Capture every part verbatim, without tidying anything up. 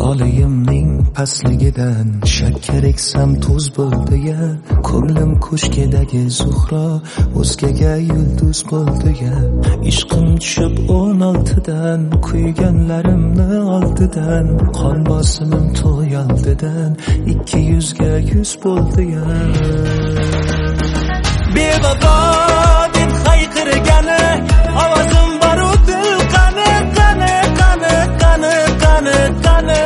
Tolayimning pastligidan shakkar eksam tuz bo'ldi-ya. Ko'nglim ko'shkidagi zuhro o'zgaga yulduz bo'ldi-ya. Ishqim tushib o'n oltidan kuyganlarimni oldidan qon bosimim to'y oldidan ikki yuzga yuz bo'ldi-ya. Bevafo deb hayqirgani ovozim boru dil qani qani qani qani qani qani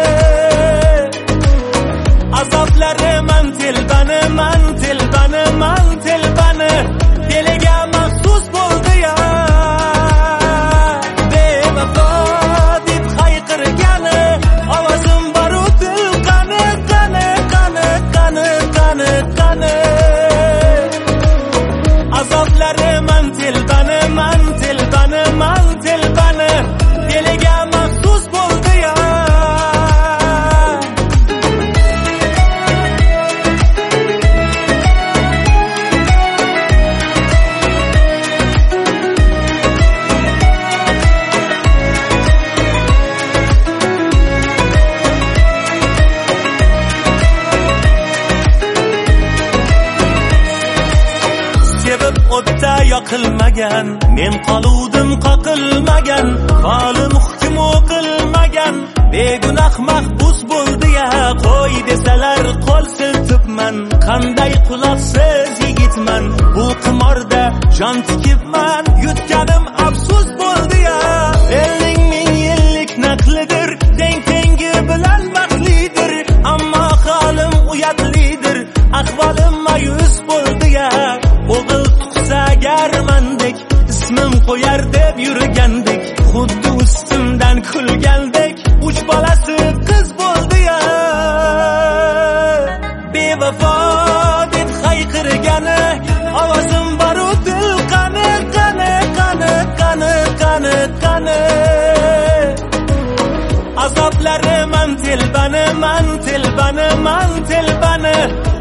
azoblari man telbani man telbani man telbani diliga maxsus bo'ldi-ya. Bevafo deb hayqirgani ovozim boru dil qani qani qani qani qani qani azoblari man telbani man telbani man telbani diliga maxsus bo'ldi-ya. Sevib o'tda yoqilmagan, men qoluvdim qoqilmagan, qolim hukm o'qilmagan, begunoh mahbus bo'ldi-ya. Qo'y desalar qo'l siltibman, qanday quloqsiz yigitman, bu qimorda jon tikibman, yutganim afsus bo'ldi-ya. Elning ming yillik naqlidir, teng tengi bilan baxtlidir, ammo holim uyatlidir, ahvolim mayus bo'ldi-ya. O'g'il tug'sa agarmandek ismim qo'yar deb yurgandek, xuddi ustimdan kulgandek uch bolasi qiz bo'ldi-ya. Bevafo deb hayqirgani ovozim boru dil qani qani qani qani qani qani azoblari man telbani man telbani man telbani